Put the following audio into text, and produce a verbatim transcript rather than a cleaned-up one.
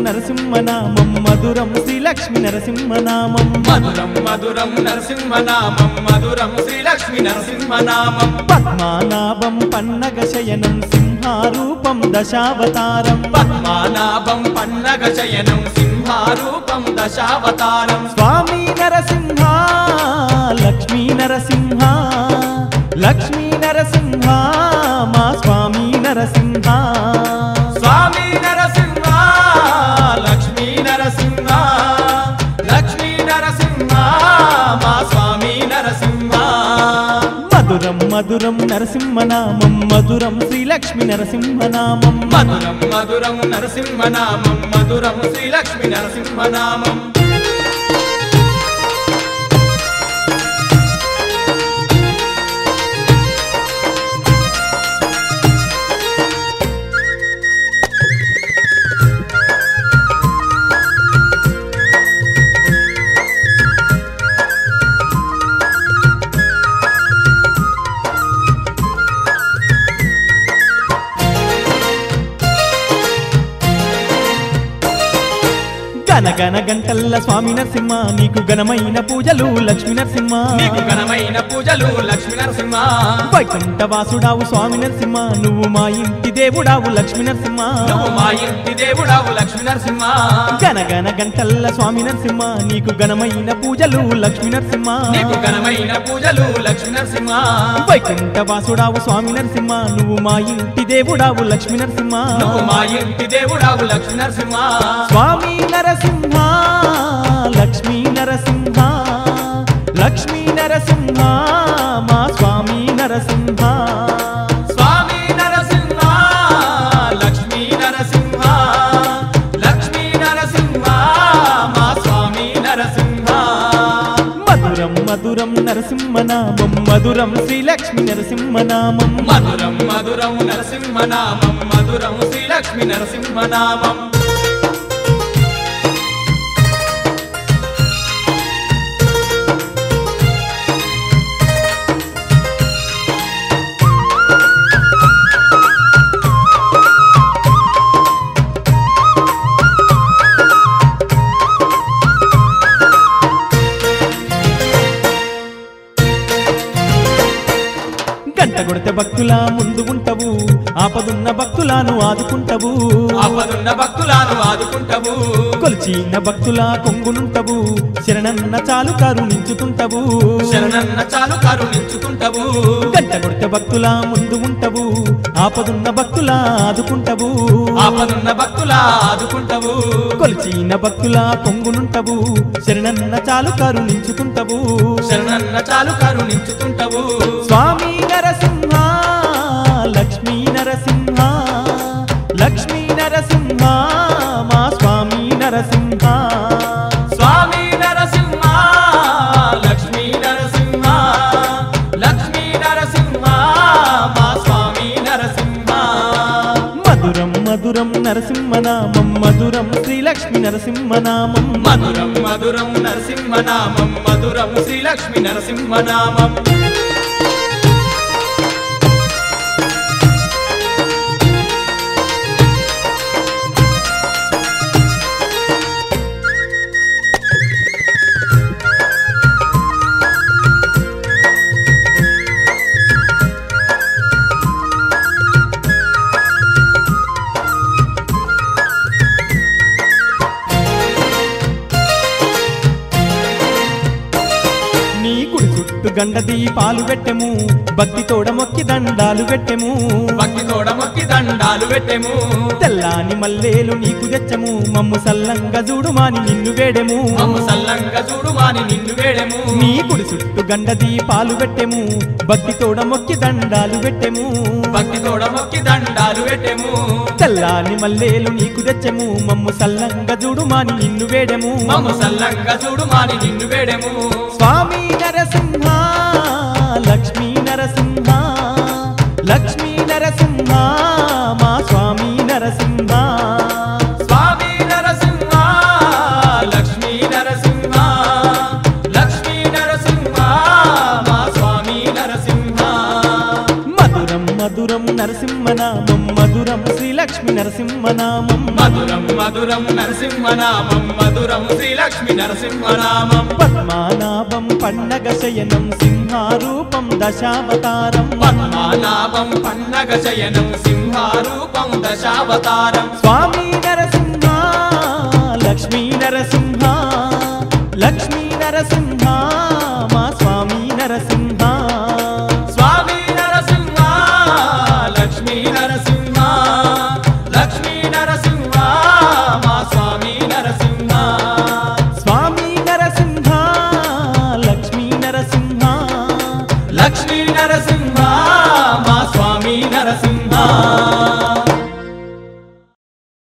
నరసింహనామం మధురం శ్రీలక్ష్మి నరసింహనామం మధురం మధురం నరసింహనామం మధురం శ్రీలక్ష్మి నరసింహనామం పద్మానాభం పన్నగ శయనం సింహారూపం దశావతారం పద్మానాభం పన్నగ శయనం సింహారూపం దశావతారం స్వామి నరసింహ లక్ష్మీ నరసింహ లక్ష్మీ నరసింహ మా స్వామి నరసింహ స్వామి నరసింహ లక్ష్మీ నరసింహ లక్ష్మీ నరసింహ మా స్వామి నరసింహ మధురం మధురం నరసింహనామం మధురం శ్రీలక్ష్మి నరసింహనామం మధురం మధురం నరసింహనామం మధురం శ్రీలక్ష్మి నరసింహనామం గనగన గంటల్ల స్వామి నరసింహ నీకు ఘనమైన పూజలు లక్ష్మీ నరసింహ నీకు ఘనమైన పూజలు లక్ష్మీ నరసింహ వైకుంఠ వాసుడావు స్వామి నరసింహ నువ్వు మా ఇంటి దేవుడావు లక్ష్మీ నరసింహ నువ్వు మా ఇంటి దేవుడావు లక్ష్మీ నరసింహ గనగన గంటల్ల స్వామి నరసింహ నీకు ఘనమైన పూజలు లక్ష్మీ నరసింహ నీకు ఘనమైన పూజలు లక్ష్మీ నరసింహ వైకుంఠ వాసుడావు స్వామి నరసింహ నువ్వు మా ఇంటి దేవుడావు లక్ష్మీ నరసింహ నువ్వు మా ఇంటి దేవుడావు లక్ష్మీ నరసింహ స్వామి నరసింహ లక్ష్మీ నరసింహ లక్ష్మీ నరసింహ మా స్వామి నరసింహ స్వామి నరసింహ లక్ష్మీ నరసింహ లక్ష్మీ నరసింహ మా స్వామి నరసింహ మధురం మధురం నరసింహనామం మధురం శ్రీలక్ష్మి నరసింహనామం మధురం మధురం నరసింహనామం మధురం శ్రీలక్ష్మి నరసింహనామం గంట కొడితే భక్తుల ముందు ఉంటావు ఆపదున్న భక్తులను ఆదుకుంటావు ఆపదున్న భక్తులను ఆదుకుంటావు కొలిచిన భక్తుల కొంగునుంటవు శరణన్న చాలు కరుణించుతుంటవు శరణన్న చాలు కరుణించుకుంటావు గంట కొడితే భక్తుల ముందు ఉంటావు ఆపదున్న భక్తుల ఆదుకుంటావు ఆపదున్న భక్తుల ఆదుకుంటావు కొలిచిన భక్తుల కొంగునుంటవు శరణన్న చాలు కరుణించుతుంటవు శరణన్న చాలు కరుణించుతుంటావు స్వామి నరసింహ లక్ష్మీ నరసింహ లక్ష్మీ నరసింహ మా స్వామి నరసింహ స్వామి నరసింహ లక్ష్మీ నరసింహ లక్ష్మీ నరసింహ మా స్వామి నరసింహ మధురం మధురం నరసింహనామం మధురం శ్రీలక్ష్మి నరసింహనామం మధురం మధురం నరసింహనామం మధురం శ్రీలక్ష్మి నరసింహనామం గండ దీపాలు పెట్టెము భక్తి తోడ మొక్కి దండాలు పెట్టెము భక్తి తోడ మొక్కి దండాలు పెట్టెము తెల్లాని మల్లేలు నీకు తెచ్చము మమ్ము సల్లంగా చూడుమాని నిన్ను వేడెము మమ్ము సల్లంగా చూడుమాని నిన్ను వేడెము నీ గుడి చుట్టూ గండ దీపాలు పెట్టెము భక్తి తోడ మొక్కి దండాలు పెట్టెము భక్తి తోడ మొక్కి దండాలు పెట్టెము తెల్లాని మల్లేలు నీకు తెచ్చము మమ్ము సల్లంగా చూడుమాని నిన్ను వేడెము మమ్ము సల్లంగా చూడుమాని నిన్ను వేడెము స్వామి నరసింహ లక్ష్మీ నరసింహ లక్ష్మీ నరసింహ మా స్వామి నరసింహ స్వామి నరసింహ లక్ష్మీ నరసింహ లక్ష్మీ నరసింహ మా స్వామి నరసింహ మధురం మధురం నరసింహనామం మధురం శ్రీలక్ష్మి లక్ష్మీ నరసింహనామం మధురం మధురం నరసింహనామం మధురం శ్రీలక్ష్మి నరసింహనామం పద్మానాభం పన్నగ శయనం సింహారూపం దశావతారం పద్మానాభం పన్నగ శయనం సింహారూపం దశావతారం స్వామి నరసింహ లక్ష్మీ నరసింహ లక్ష్మీ నరసింహ మా స్వామి నరసింహ స్వామి నరసింహ లక్ష్మీ నరసింహ లక్ష్మీ నరసింహ మా స్వామి నరసింహ స్వామి నరసింహ లక్ష్మీ నరసింహ లక్ష్మీ నరసింహ మా స్వామి నరసింహ